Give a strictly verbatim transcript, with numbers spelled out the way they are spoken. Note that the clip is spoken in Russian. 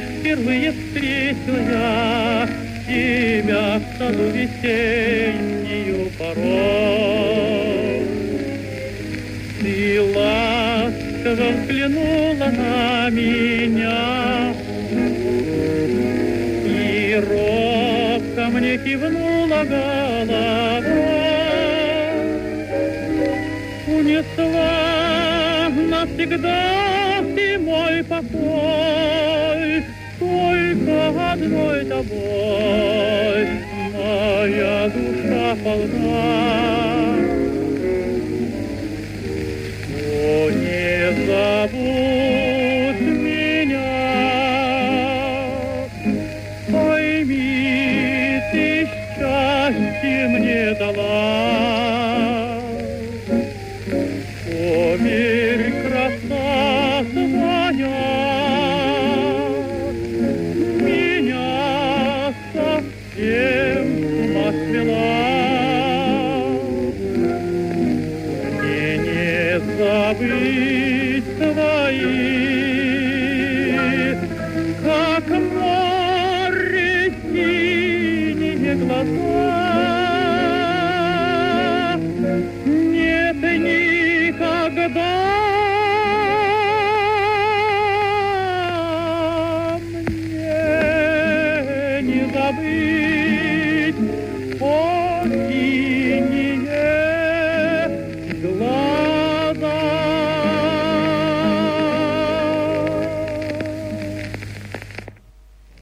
впервые встретил я тебя в саду весеннюю порой. Ты ласково взглянула на меня и робко мне кивнула головой. Унесла навсегда ты мой покой, только одной тобой моя душа полна. О, не забудь меня, пойми, ты счастье мне дала. Поверь, красота моя, меня совсем отвела. Мне не забыть твои, как море синие глаза. Нет никогда